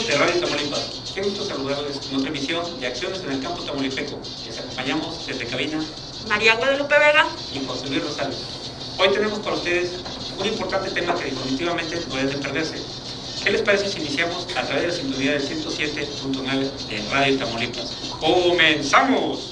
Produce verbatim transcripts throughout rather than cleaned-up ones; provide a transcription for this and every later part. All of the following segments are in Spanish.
amigos de Radio Tamaulipas, qué gusto saludarles en otra emisión de Acciones en el Campo Tamaulipeco. Les acompañamos desde cabina María Guadalupe Vega y José Luis Rosales. Hoy tenemos para ustedes un importante tema que definitivamente no debe perderse. ¿Qué les parece si iniciamos a través de la sintonía del ciento siete punto nueve de Radio Tamaulipas? ¡Comenzamos!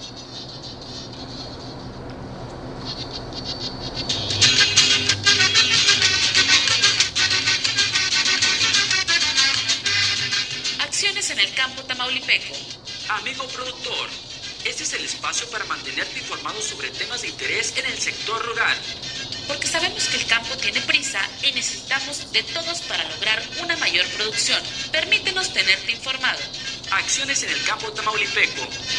Acciones en el campo tamaulipeco. Amigo productor, este es el espacio para mantenerte informado sobre temas de interés en el sector rural. Porque sabemos que el campo tiene prisa y necesitamos de todos para lograr una mayor producción. Permítenos tenerte informado. Acciones en el campo tamaulipeco.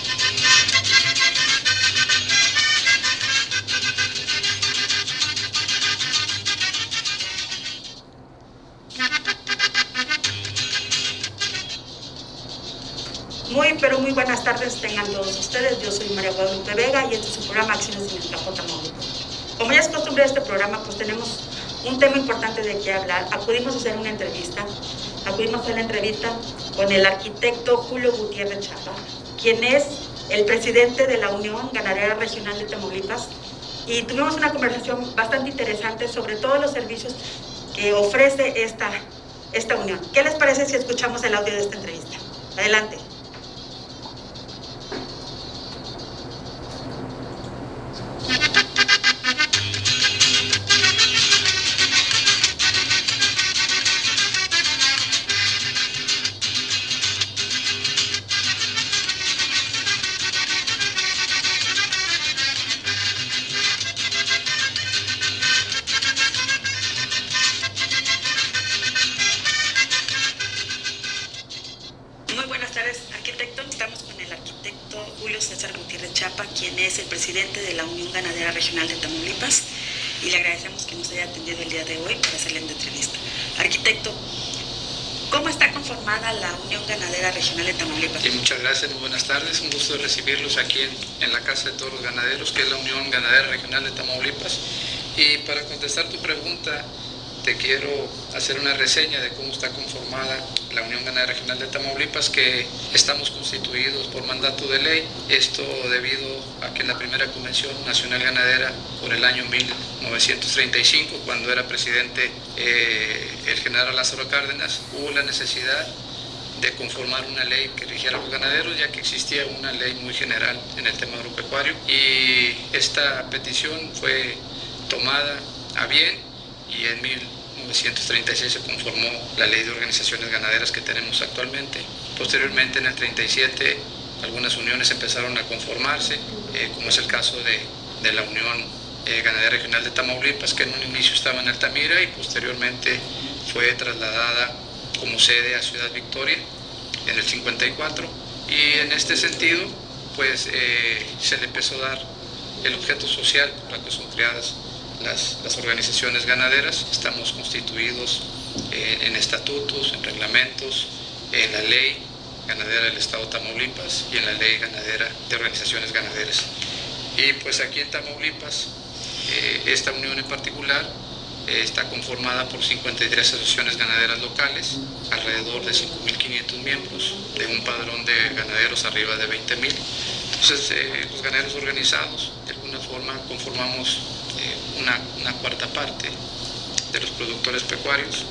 Muy, pero muy buenas tardes tengan todos ustedes. Yo soy María Guadalupe Vega y este es su programa Acciones en el Campo Tamaulipeco. Como ya es costumbre de este programa, pues tenemos un tema importante de qué hablar. Acudimos a hacer una entrevista, acudimos a hacer la entrevista con el arquitecto Julio Gutiérrez Chapa, quien es el presidente de la Unión Ganadera Regional de Tamaulipas, y tuvimos una conversación bastante interesante sobre todos los servicios que ofrece esta, esta unión. ¿Qué les parece si escuchamos el audio de esta entrevista? Adelante. Quien es el presidente de la Unión Ganadera Regional de Tamaulipas, y le agradecemos que nos haya atendido el día de hoy para hacerle la entrevista. Arquitecto, ¿cómo está conformada la Unión Ganadera Regional de Tamaulipas? Y muchas gracias, muy buenas tardes, un gusto recibirlos aquí en, en la Casa de Todos los Ganaderos, que es la Unión Ganadera Regional de Tamaulipas. Y para contestar tu pregunta, te quiero hacer una reseña de cómo está conformada la Unión Ganadera Regional de Tamaulipas, que estamos constituidos por mandato de ley, esto debido a que en la primera Convención Nacional Ganadera por el año mil novecientos treinta y cinco, cuando era presidente eh, el general Lázaro Cárdenas, hubo la necesidad de conformar una ley que rigiera a los ganaderos, ya que existía una ley muy general en el tema agropecuario, y esta petición fue tomada a bien, y en mil novecientos treinta y seis se conformó la ley de organizaciones ganaderas que tenemos actualmente. Posteriormente, en el treinta y siete, algunas uniones empezaron a conformarse, eh, como es el caso de, de la Unión eh, Ganadera Regional de Tamaulipas, que en un inicio estaba en Altamira y posteriormente fue trasladada como sede a Ciudad Victoria en el cincuenta y cuatro. Y en este sentido, pues eh, se le empezó a dar el objeto social por el que son creadas Las, las organizaciones ganaderas. Estamos constituidos eh, en estatutos, en reglamentos, en la ley ganadera del Estado de Tamaulipas y en la ley ganadera de organizaciones ganaderas. Y pues aquí en Tamaulipas, eh, esta unión en particular eh, está conformada por cincuenta y tres asociaciones ganaderas locales, alrededor de cinco mil quinientos miembros, de un padrón de ganaderos arriba de veinte mil. Entonces, eh, los ganaderos organizados, de alguna forma, conformamos Una, una cuarta parte de los productores pecuarios,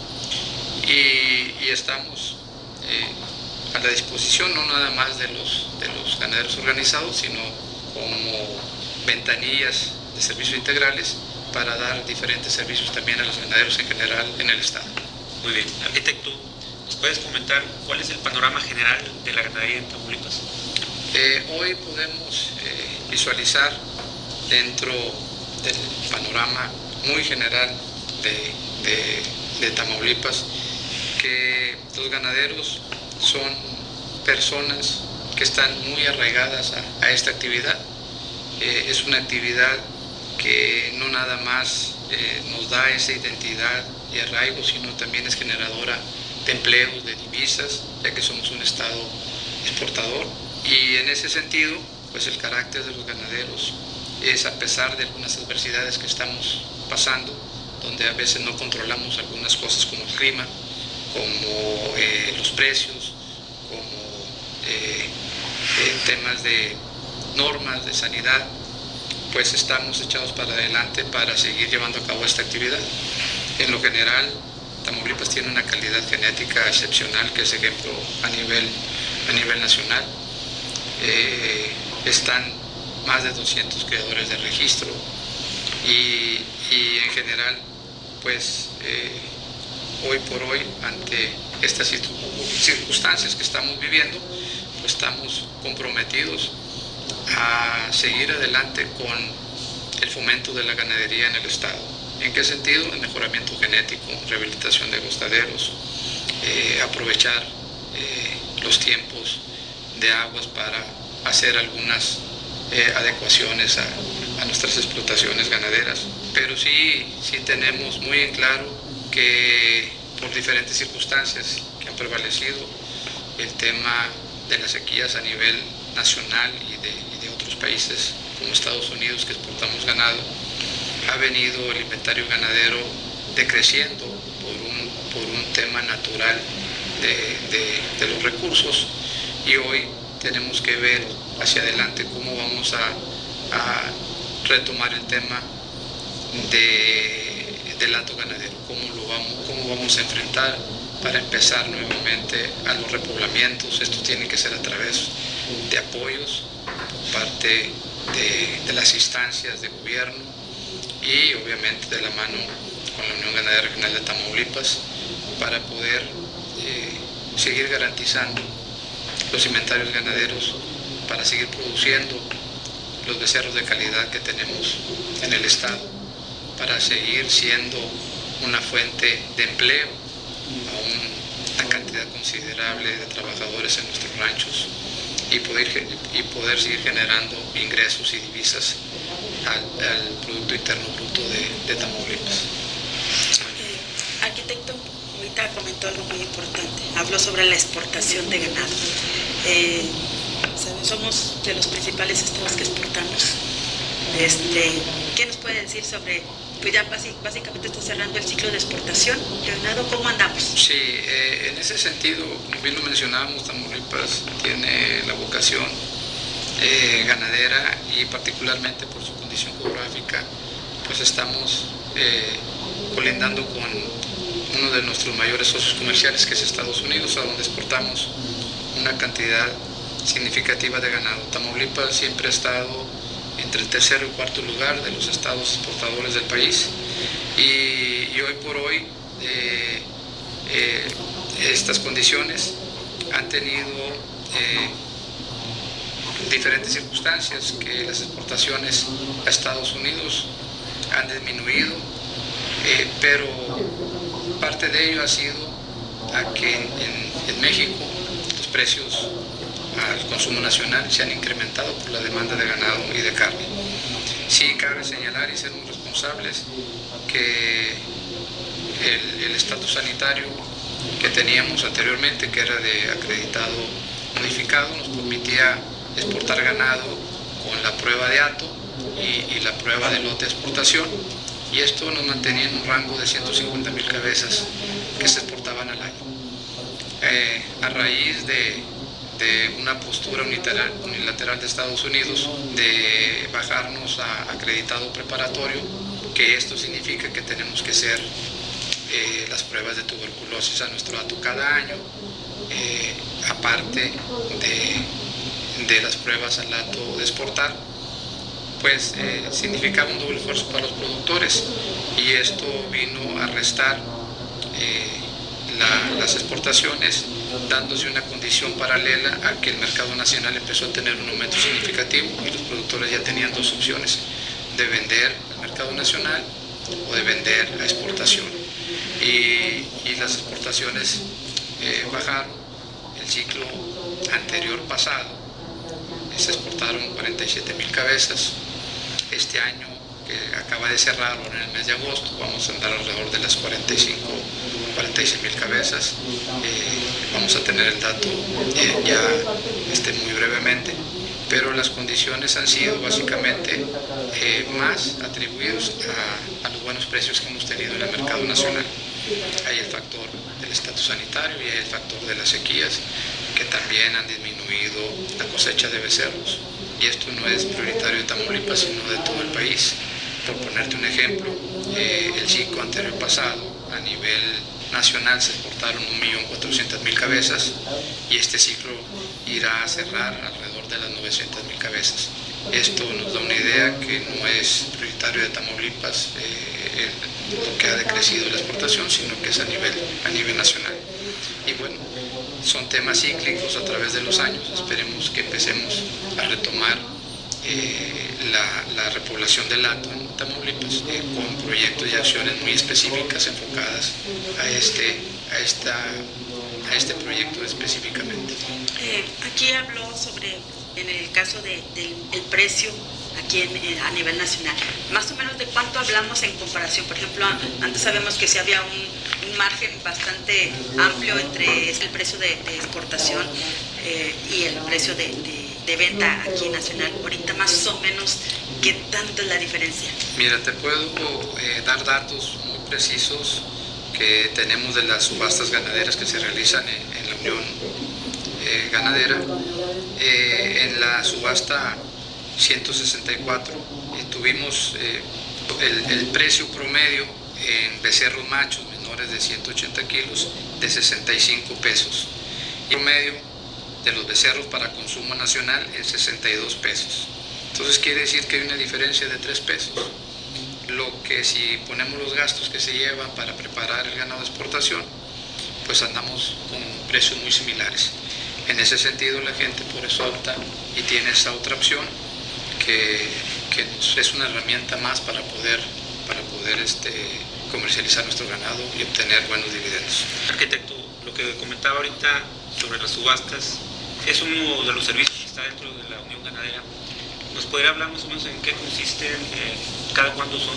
y, y estamos eh, a la disposición no nada más de los, de los ganaderos organizados, sino como ventanillas de servicios integrales para dar diferentes servicios también a los ganaderos en general en el estado. Muy bien, arquitecto, ¿nos puedes comentar cuál es el panorama general de la ganadería en Tamaulipas? Eh, hoy podemos eh, visualizar dentro del panorama muy general de, de, de Tamaulipas que los ganaderos son personas que están muy arraigadas a, a esta actividad. Eh, es una actividad que no nada más eh, nos da esa identidad y arraigo, sino también es generadora de empleos, de divisas, ya que somos un estado exportador. Y en ese sentido, pues el carácter de los ganaderos es, a pesar de algunas adversidades que estamos pasando, donde a veces no controlamos algunas cosas como el clima, como eh, los precios, como eh, eh, temas de normas de sanidad, pues estamos echados para adelante para seguir llevando a cabo esta actividad. En lo general, Tamaulipas tiene una calidad genética excepcional, que es ejemplo a nivel, a nivel nacional. Eh, están más de doscientos criadores de registro y, y en general, pues eh, hoy por hoy, ante estas circunstancias que estamos viviendo, pues estamos comprometidos a seguir adelante con el fomento de la ganadería en el estado. ¿En qué sentido? El mejoramiento genético, rehabilitación de gostaderos, eh, aprovechar eh, los tiempos de aguas para hacer algunas eh, adecuaciones a, a nuestras explotaciones ganaderas. Pero sí, sí tenemos muy en claro que por diferentes circunstancias que han prevalecido, el tema de las sequías a nivel nacional y de, y de otros países como Estados Unidos, que exportamos ganado, ha venido el inventario ganadero decreciendo por un, por un tema natural de, de, de los recursos, y hoy tenemos que ver hacia adelante cómo vamos a, a retomar el tema de, del hato ganadero, cómo, lo vamos, cómo vamos a enfrentar para empezar nuevamente a los repoblamientos. Esto tiene que ser a través de apoyos por parte de, de las instancias de gobierno y obviamente de la mano con la Unión Ganadera Regional de Tamaulipas, para poder eh, seguir garantizando los inventarios ganaderos, para seguir produciendo los becerros de calidad que tenemos en el estado, para seguir siendo una fuente de empleo a una cantidad considerable de trabajadores en nuestros ranchos, y poder, y poder seguir generando ingresos y divisas al, al Producto Interno Bruto de, de Tamaulipas. Eh, arquitecto, ahorita comentó algo muy importante, habló sobre la exportación de ganado. Eh, somos de los principales estados que exportamos. Este, ¿qué nos puede decir sobre, pues ya básicamente está cerrando el ciclo de exportación de ganado, ¿cómo andamos? Sí, eh, en ese sentido, como bien lo mencionábamos, Tamaulipas tiene la vocación eh, ganadera, y particularmente por su condición geográfica, pues estamos eh, colindando con uno de nuestros mayores socios comerciales, que es Estados Unidos, a donde exportamos una cantidad significativa de ganado. Tamaulipas siempre ha estado entre el tercero y cuarto lugar de los estados exportadores del país, y, y hoy por hoy eh, eh, estas condiciones han tenido eh, diferentes circunstancias, que las exportaciones a Estados Unidos han disminuido, eh, pero parte de ello ha sido a que en, en México los precios al consumo nacional se han incrementado por la demanda de ganado y de carne. Sí cabe señalar y ser muy responsables que el estatus sanitario que teníamos anteriormente, que era de acreditado modificado, nos permitía exportar ganado con la prueba de hato y, y la prueba de lote de exportación, y esto nos mantenía en un rango de ciento cincuenta mil cabezas que se exportaban al año. Eh, a raíz de de una postura unilateral, unilateral de Estados Unidos de bajarnos a acreditado preparatorio, que esto significa que tenemos que hacer eh, las pruebas de tuberculosis a nuestro hato cada año, eh, aparte de, de las pruebas al hato de exportar, pues eh, significaba un doble esfuerzo para los productores, y esto vino a restar eh, la, las exportaciones, dándose una condición paralela a que el mercado nacional empezó a tener un aumento significativo, y los productores ya tenían dos opciones: de vender al mercado nacional o de vender a exportación. Y, y las exportaciones eh, bajaron. El ciclo anterior pasado se exportaron cuarenta y siete mil cabezas. Este año, que acaba de cerrar en el mes de agosto, vamos a andar alrededor de las cuarenta y cinco, cuarenta y seis mil cabezas. Eh, vamos a tener el dato eh, ya este, muy brevemente, pero las condiciones han sido básicamente eh, más atribuidos a, a los buenos precios que hemos tenido en el mercado nacional. Hay el factor de estatus sanitario y el factor de las sequías, que también han disminuido la cosecha de becerros. Y esto no es prioritario de Tamaulipas, sino de todo el país. Por ponerte un ejemplo, eh, el ciclo anterior pasado, a nivel nacional, se exportaron un millón cuatrocientas mil cabezas y este ciclo irá a cerrar alrededor de las novecientas mil cabezas. Esto nos da una idea que no es prioritario de Tamaulipas eh, el, lo que ha decrecido la exportación, sino que es a nivel, a nivel nacional. Y bueno, son temas cíclicos a través de los años. Esperemos que empecemos a retomar eh, la, la repoblación del hato en Tamaulipas eh, con proyectos y acciones muy específicas enfocadas a este, a esta, a este proyecto específicamente. Eh, aquí habló sobre, en el caso de, del el precio aquí en, en, a nivel nacional, más o menos de cuánto hablamos en comparación. Por ejemplo, antes sabemos que sí había un, un margen bastante amplio entre el precio de, de exportación eh, y el precio de, de, de venta aquí nacional. Ahorita más o menos, ¿qué tanto es la diferencia? Mira, te puedo eh, dar datos muy precisos que tenemos de las subastas ganaderas que se realizan en, en la Unión eh, Ganadera. Eh, en la subasta ciento sesenta y cuatro eh, tuvimos eh, el, el precio promedio en becerros machos menores de ciento ochenta kilos de sesenta y cinco pesos y promedio de los becerros para consumo nacional en sesenta y dos pesos. Entonces quiere decir que hay una diferencia de tres pesos, lo que si ponemos los gastos que se llevan para preparar el ganado de exportación, pues andamos con precios muy similares. En ese sentido la gente por eso opta y tiene esa otra opción que, que es una herramienta más para poder, para poder este, comercializar nuestro ganado y obtener buenos dividendos. Arquitecto, lo que comentaba ahorita sobre las subastas es uno de los servicios que está dentro de la Unión Ganadera. ¿Nos podría hablar más o menos en qué consisten, eh, cada cuándo son?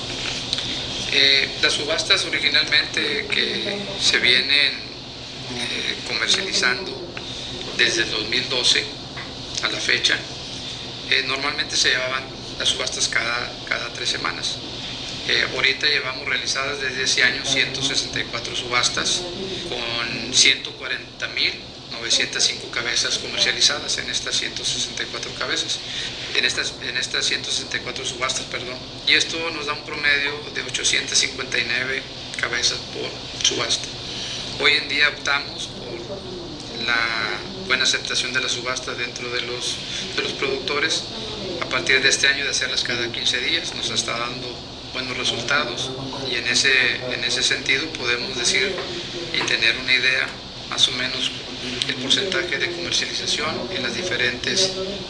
Eh, las subastas originalmente que se vienen eh, comercializando desde el dos mil doce a la fecha, eh, normalmente se llevaban las subastas cada, cada tres semanas. Eh, ahorita llevamos realizadas desde ese año ciento sesenta y cuatro subastas con ciento cuarenta mil novecientas cinco cabezas comercializadas en estas ciento sesenta y cuatro cabezas, en estas, en estas ciento sesenta y cuatro subastas, perdón. Y esto nos da un promedio de ochocientas cincuenta y nueve cabezas por subasta. Hoy en día optamos por la buena aceptación de la subasta dentro de los, de los productores. A partir de este año de hacerlas cada quince días nos está dando buenos resultados y en ese, en ese sentido podemos decir y tener una idea más o menos el porcentaje de comercialización en las diferentes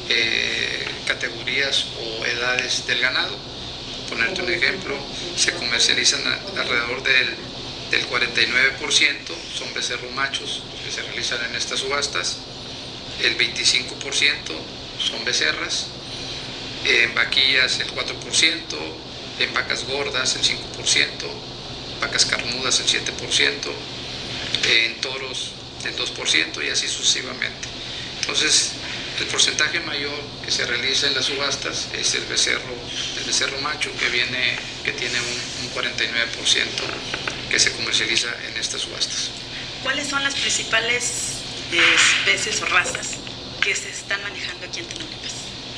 eh, categorías o edades del ganado. Por ponerte un ejemplo, se comercializan a, alrededor del, del cuarenta y nueve por ciento, son becerros machos que se realizan en estas subastas, el veinticinco por ciento son becerras, en vaquillas el cuatro por ciento, en vacas gordas el cinco por ciento, vacas carnudas el siete por ciento, en toros el dos por ciento y así sucesivamente. Entonces, el porcentaje mayor que se realiza en las subastas es el becerro, el becerro macho que viene, que tiene un, un cuarenta y nueve por ciento que se comercializa en estas subastas. ¿Cuáles son las principales especies o razas que se están manejando aquí en Tamaulipas?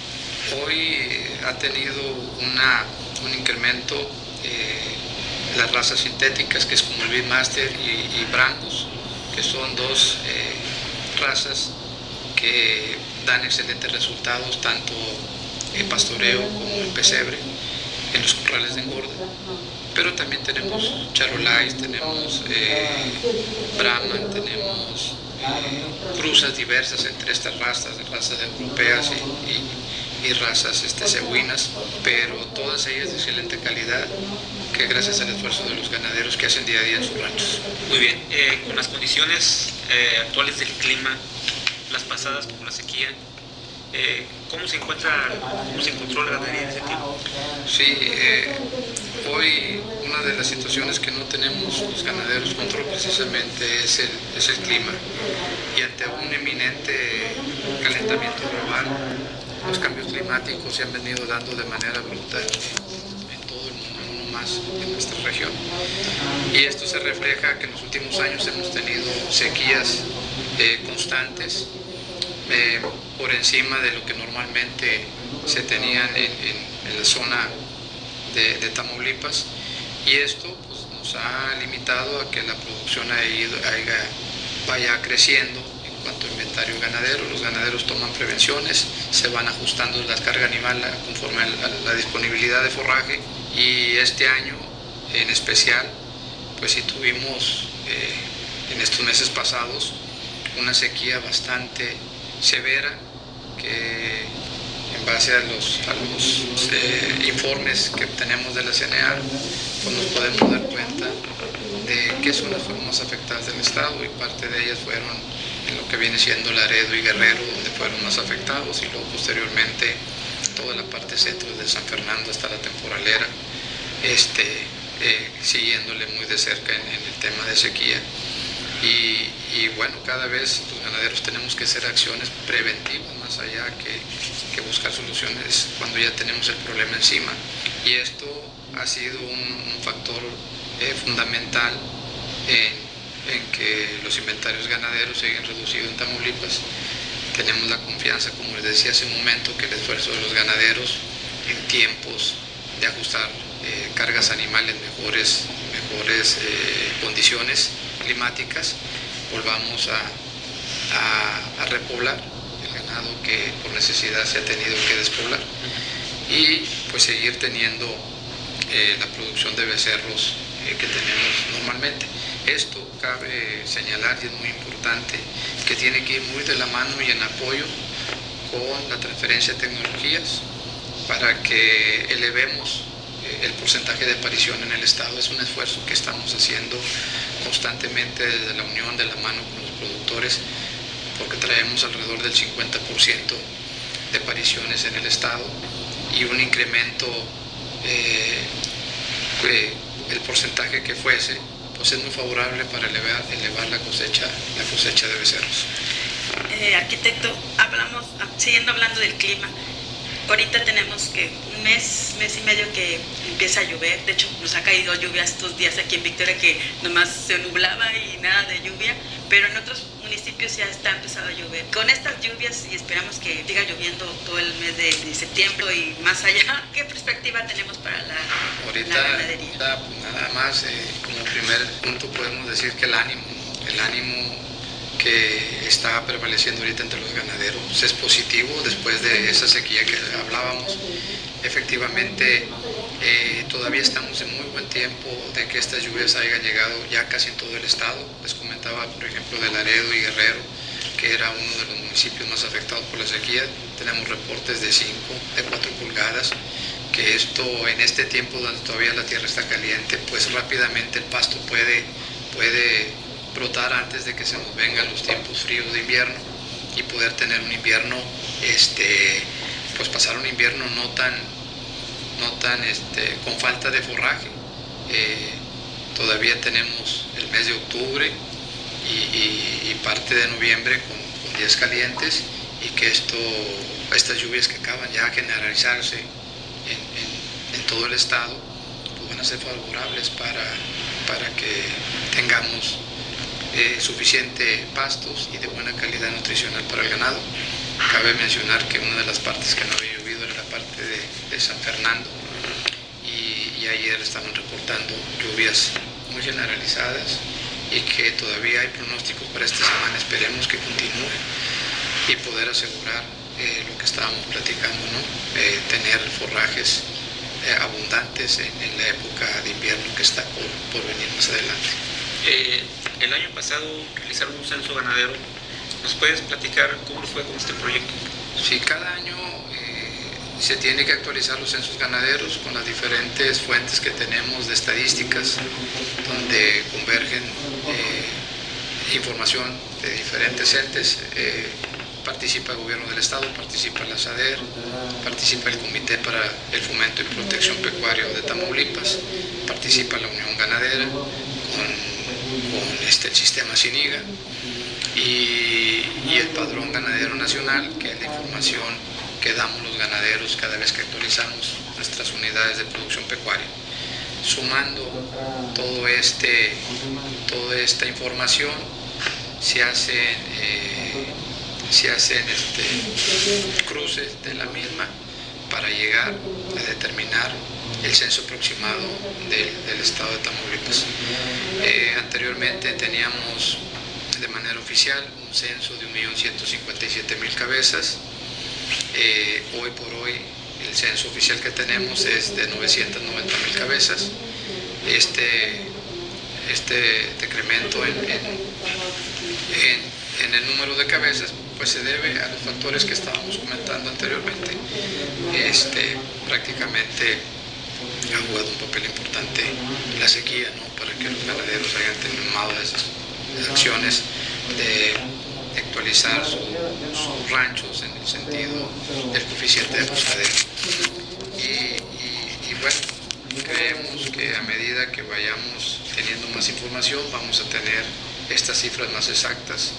Hoy ha tenido una, un incremento eh, las razas sintéticas, que es como el Beefmaster y, y Brangus, que son dos eh, razas que dan excelentes resultados tanto en pastoreo como en pesebre, en los corrales de engorda. Pero también tenemos charolais, tenemos eh, Brahman, tenemos eh, cruzas diversas entre estas razas, razas europeas y, y, y razas este, cebuinas, pero todas ellas de excelente calidad, que gracias al esfuerzo de los ganaderos que hacen día a día en sus ranchos. Muy bien, eh, con las condiciones eh, actuales del clima, las pasadas como la sequía, eh, ¿cómo se encuentra, cómo se encontró la ganadería en ese tiempo? Sí, eh, hoy una de las situaciones que no tenemos los ganaderos control precisamente es el, es el clima, y ante un inminente calentamiento global, los cambios climáticos se han venido dando de manera brutal en todo el mundo, no más en nuestra región. Y esto se refleja que en los últimos años hemos tenido sequías eh, constantes, eh, por encima de lo que normalmente se tenían en, en, en la zona de, de Tamaulipas, y esto pues, nos ha limitado a que la producción ha ido, haya, vaya creciendo. En cuanto a inventario ganadero, los ganaderos toman prevenciones, se van ajustando la carga animal conforme a la disponibilidad de forraje, y este año en especial pues sí tuvimos eh, en estos meses pasados una sequía bastante severa, que en base a los, a los eh, informes que obtenemos de la C N A R pues nos podemos dar cuenta de qué zonas fueron más afectadas del estado, y parte de ellas fueron en lo que viene siendo Laredo y Guerrero, donde fueron más afectados, y luego posteriormente toda la parte centro de San Fernando hasta la Temporalera, este, eh, siguiéndole muy de cerca en, en el tema de sequía. Y, y bueno, cada vez los ganaderos tenemos que hacer acciones preventivas más allá que, que buscar soluciones cuando ya tenemos el problema encima, y esto ha sido un, un factor eh, fundamental en en que los inventarios ganaderos se hayan reducido en Tamaulipas. Tenemos la confianza, como les decía hace un momento, que el esfuerzo de los ganaderos en tiempos de ajustar eh, cargas animales mejores, mejores eh, condiciones climáticas, volvamos a, a, a repoblar el ganado que por necesidad se ha tenido que despoblar, y pues seguir teniendo eh, la producción de becerros eh, que tenemos normalmente. Esto cabe señalar, y es muy importante, que tiene que ir muy de la mano y en apoyo con la transferencia de tecnologías para que elevemos el porcentaje de aparición en el estado. Es un esfuerzo que estamos haciendo constantemente desde la unión de la mano con los productores, porque traemos alrededor del cincuenta por ciento de apariciones en el estado, y un incremento, eh, eh, el porcentaje que fuese, pues es muy favorable para elevar, elevar la cosecha, la cosecha de becerros. Eh, arquitecto, hablamos, siguiendo hablando del clima, ahorita tenemos que un mes, mes y medio que empieza a llover. De hecho, nos ha caído lluvia estos días aquí en Victoria, que nomás se nublaba y nada de lluvia, pero en otros municipios ya está empezando a llover. Con estas lluvias, y esperamos que siga lloviendo todo el mes de, de septiembre y más allá, ¿qué perspectiva tenemos para la, ahorita, la ganadería? Ahorita, pues nada más, eh, como primer punto podemos decir que el ánimo, el ánimo que está prevaleciendo ahorita entre los ganaderos pues es positivo después de esa sequía que hablábamos. Efectivamente, eh, todavía estamos en muy buen tiempo de que estas lluvias hayan llegado ya casi en todo el estado. Les comentaba, por ejemplo, de Laredo y Guerrero, que era uno de los municipios más afectados por la sequía. Tenemos reportes de cinco, de cuatro pulgadas, que esto en este tiempo donde todavía la tierra está caliente, pues rápidamente el pasto puede, puede brotar antes de que se nos vengan los tiempos fríos de invierno, y poder tener un invierno, este, pues pasar un invierno no tan, no tan este, con falta de forraje. Eh, todavía tenemos el mes de octubre y, y, y parte de noviembre con, con días calientes, y que esto, estas lluvias que acaban ya a generalizarse en, en, en todo el estado, pues van a ser favorables para, para que tengamos Eh, suficiente pastos y de buena calidad nutricional para el ganado. Cabe mencionar que una de las partes que no había llovido era la parte de, de San Fernando, y, y ayer estaban reportando lluvias muy generalizadas, y que todavía hay pronósticos para esta semana. Esperemos que continúe y poder asegurar eh, lo que estábamos platicando, ¿no? Eh, tener forrajes eh, abundantes en, en la época de invierno que está por, por venir más adelante. Eh, el año pasado realizaron un censo ganadero. ¿Nos puedes platicar cómo fue con este proyecto? Sí, cada año eh, se tiene que actualizar los censos ganaderos con las diferentes fuentes que tenemos de estadísticas, donde convergen eh, información de diferentes entes. Eh, participa el gobierno del estado, participa la S A D E R, participa el Comité para el Fomento y Protección Pecuaria de Tamaulipas, participa la Unión Ganadera con con este, el sistema SINIGA, y, y el Padrón Ganadero Nacional, que es la información que damos los ganaderos cada vez que actualizamos nuestras unidades de producción pecuaria. sumando todo este, toda esta información, se hacen, eh, se hacen este, cruces de la misma para llegar a determinar el censo aproximado del, del estado de Tamaulipas. Eh, anteriormente teníamos de manera oficial un censo de un millón ciento cincuenta y siete mil cabezas. Eh, hoy por hoy el censo oficial que tenemos es de novecientas noventa mil cabezas. Este, este decremento en, en, en, en el número de cabezas pues se debe a los factores que estábamos comentando anteriormente. Este, prácticamente ha jugado un papel importante la sequía, ¿no? Para que los ganaderos hayan tomado esas acciones de actualizar su, sus ranchos en el sentido del coeficiente de apostadero. Y, y, y bueno, creemos que a medida que vayamos teniendo más información vamos a tener estas cifras más exactas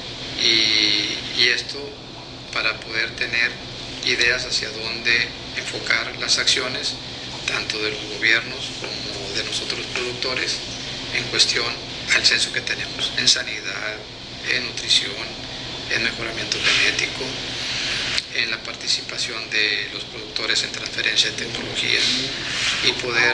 y, y esto para poder tener ideas hacia dónde enfocar las acciones tanto de los gobiernos como de nosotros los productores en cuestión al censo que tenemos en sanidad, en nutrición, en mejoramiento genético, en la participación de los productores en transferencia de tecnología y poder,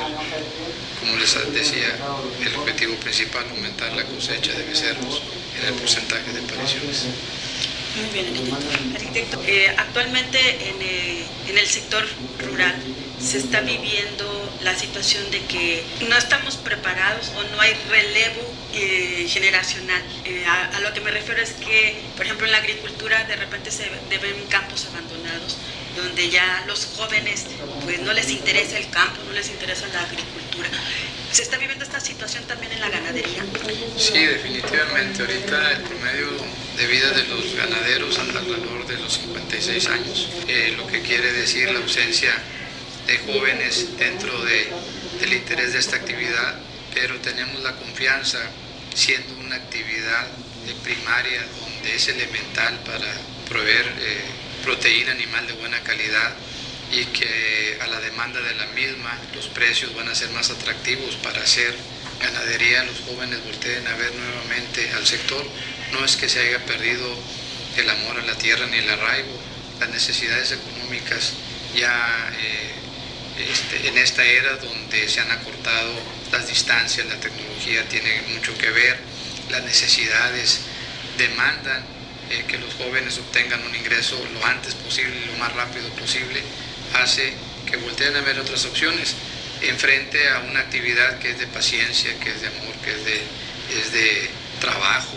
como les decía, el objetivo principal, aumentar la cosecha de becerros en el porcentaje de apariciones. Muy bien, arquitecto. Arquitecto, eh, actualmente en, eh, en el sector rural se está viviendo la situación de que no estamos preparados o no hay relevo eh, generacional. Eh, a, a lo que me refiero es que, por ejemplo, en la agricultura de repente se ven campos abandonados, donde ya los jóvenes pues no les interesa el campo, no les interesa la agricultura. ¿Se está viviendo esta situación también en la ganadería? Sí, definitivamente. Ahorita el promedio de vida de los ganaderos anda alrededor de los cincuenta y seis años, eh, lo que quiere decir la ausencia de jóvenes dentro de, del interés de esta actividad, pero tenemos la confianza, siendo una actividad de primaria donde es elemental para proveer eh, proteína animal de buena calidad y que a la demanda de la misma los precios van a ser más atractivos para hacer ganadería, los jóvenes volteen a ver nuevamente al sector. No es que se haya perdido el amor a la tierra ni el arraigo, las necesidades económicas ya eh, este, en esta era donde se han acortado las distancias, la tecnología tiene mucho que ver, las necesidades demandan eh, que los jóvenes obtengan un ingreso lo antes posible, lo más rápido posible, hace que volteen a ver otras opciones en frente a una actividad que es de paciencia, que es de amor, que es de, es de trabajo,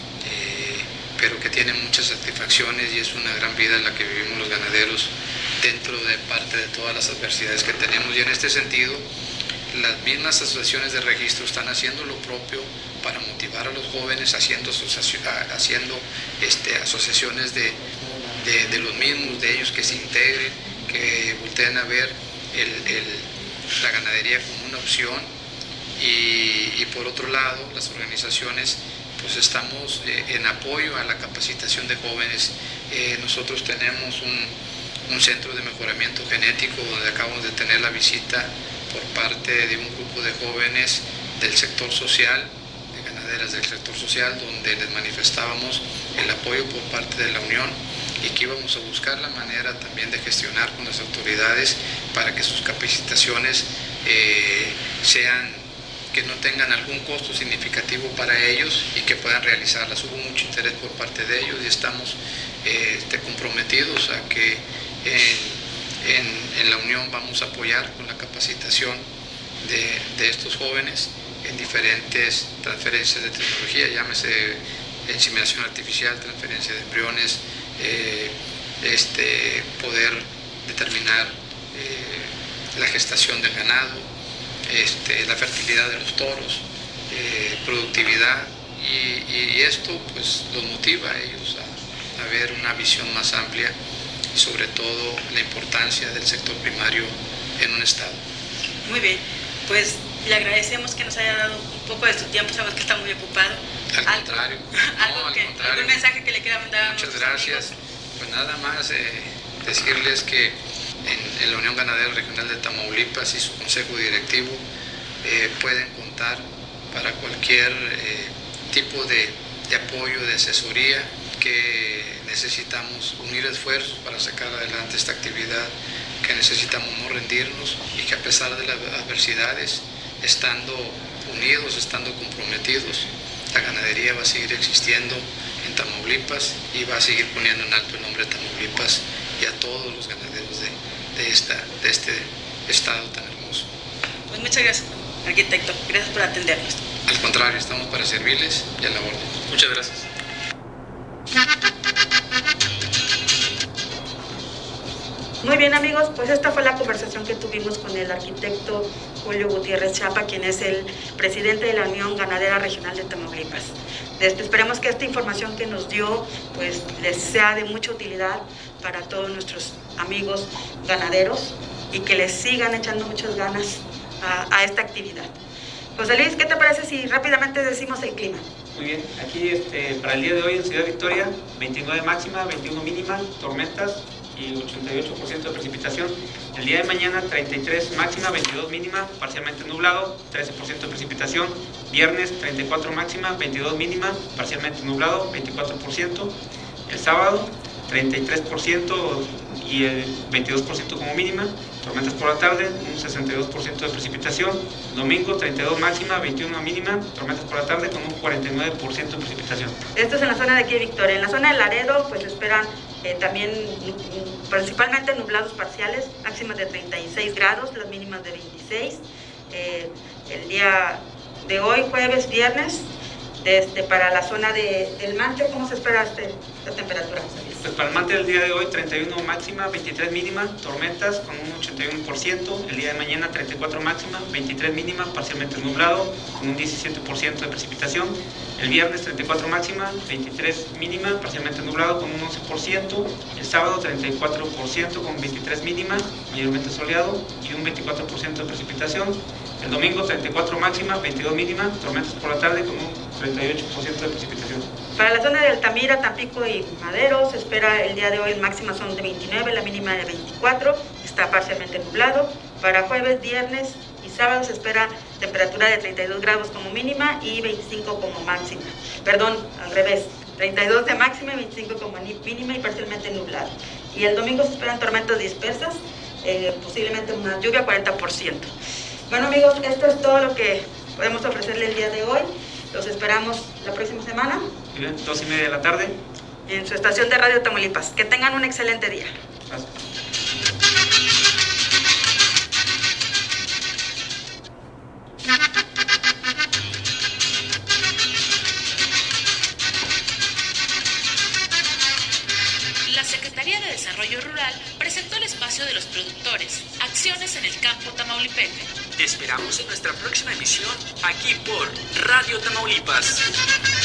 eh, pero que tiene muchas satisfacciones y es una gran vida la que vivimos los ganaderos dentro de parte de todas las adversidades que tenemos. Y en este sentido, las mismas asociaciones de registro están haciendo lo propio para motivar a los jóvenes, haciendo, haciendo este, asociaciones de, de, de los mismos, de ellos que se integren, que volteen a ver el, el, la ganadería como una opción y, y por otro lado las organizaciones pues estamos eh, en apoyo a la capacitación de jóvenes. Eh, nosotros tenemos un, un centro de mejoramiento genético donde acabamos de tener la visita por parte de un grupo de jóvenes del sector social, de ganaderas del sector social, donde les manifestábamos el apoyo por parte de la Unión y que íbamos a buscar la manera también de gestionar con las autoridades para que sus capacitaciones eh, sean, que no tengan algún costo significativo para ellos y que puedan realizarlas. Hubo mucho interés por parte de ellos y estamos eh, este, comprometidos a que en, en, en la Unión vamos a apoyar con la capacitación de, de estos jóvenes en diferentes transferencias de tecnología, llámese inseminación artificial, transferencia de embriones, Eh, este, poder determinar eh, la gestación del ganado, este, la fertilidad de los toros, eh, productividad y, y esto pues los motiva a ellos a, a ver una visión más amplia y sobre todo la importancia del sector primario en un estado. Muy bien, pues le agradecemos que nos haya dado un poco de su tiempo, sabemos que está muy ocupado. Al Al, contrario, algo no, al que, contrario. ¿Algún mensaje que le quiera mandar? Muchas gracias. Amigos? Pues nada más eh, decirles que en, en la Unión Ganadera Regional de Tamaulipas y su consejo directivo eh, pueden contar para cualquier eh, tipo de, de apoyo, de asesoría, que necesitamos unir esfuerzos para sacar adelante esta actividad, que necesitamos no rendirnos y que a pesar de las adversidades, estando unidos, estando comprometidos, la ganadería va a seguir existiendo en Tamaulipas y va a seguir poniendo en alto el nombre de Tamaulipas y a todos los ganaderos de, de, esta, de este estado tan hermoso. Pues muchas gracias, arquitecto. Gracias por atendernos. Al contrario, estamos para servirles y a la orden. Muchas gracias. Muy bien, amigos, pues esta fue la conversación que tuvimos con el arquitecto Julio Gutiérrez Chapa, quien es el presidente de la Unión Ganadera Regional de Tamaulipas. Este, esperemos que esta información que nos dio pues les sea de mucha utilidad para todos nuestros amigos ganaderos y que les sigan echando muchas ganas a, a esta actividad. José Luis, ¿qué te parece si rápidamente decimos el clima? Muy bien, aquí este, para el día de hoy en Ciudad Victoria, veintinueve máxima, veintiuno mínima, tormentas y ochenta y ocho por ciento de precipitación. El día de mañana, treinta y tres máxima, veintidós mínima, parcialmente nublado, trece por ciento de precipitación. Viernes, treinta y cuatro máxima, veintidós mínima, parcialmente nublado, veinticuatro por ciento. El sábado, treinta y tres por ciento y el veintidós por ciento como mínima. Tormentas por la tarde, un sesenta y dos por ciento de precipitación. Domingo, treinta y dos máxima, veintiuno mínima, tormentas por la tarde con un cuarenta y nueve por ciento de precipitación. Esto es en la zona de aquí de Victoria. En la zona de Laredo, pues esperan eh, también principalmente nublados parciales, máximas de treinta y seis grados, las mínimas de veintiséis. Eh, el día de hoy, jueves, viernes, desde para la zona de, del Manche, ¿cómo se espera este, esta temperatura? Pues para el Mante del día de hoy, treinta y uno máxima, veintitrés mínima, tormentas con un ochenta y uno por ciento. El día de mañana, treinta y cuatro máxima, veintitrés mínima, parcialmente nublado, con un diecisiete por ciento de precipitación. El viernes, treinta y cuatro máxima, veintitrés mínima, parcialmente nublado, con un once por ciento. El sábado, treinta y cuatro por ciento, con veintitrés mínima, mayormente soleado, y un veinticuatro por ciento de precipitación. El domingo, treinta y cuatro máxima, veintidós mínima, tormentas por la tarde, con un treinta y ocho por ciento de precipitación. Para la zona de Altamira, Tampico y Madero se espera el día de hoy, máximas son de veintinueve, la mínima de veinticuatro, está parcialmente nublado. Para jueves, viernes y sábado se espera temperatura de treinta y dos grados como mínima y veinticinco como máxima. Perdón, al revés, treinta y dos de máxima y veinticinco como mínima y parcialmente nublado. Y el domingo se esperan tormentas dispersas, eh, posiblemente una lluvia cuarenta por ciento. Bueno, amigos, esto es todo lo que podemos ofrecerle el día de hoy. Los esperamos la próxima semana. Muy bien, dos y media de la tarde. En su estación de Radio Tamaulipas. Que tengan un excelente día. Gracias. La Secretaría de Desarrollo Rural presentó el espacio de los productores, acciones en el campo tamaulipeque. Te esperamos en nuestra próxima emisión aquí por Radio Tamaulipas.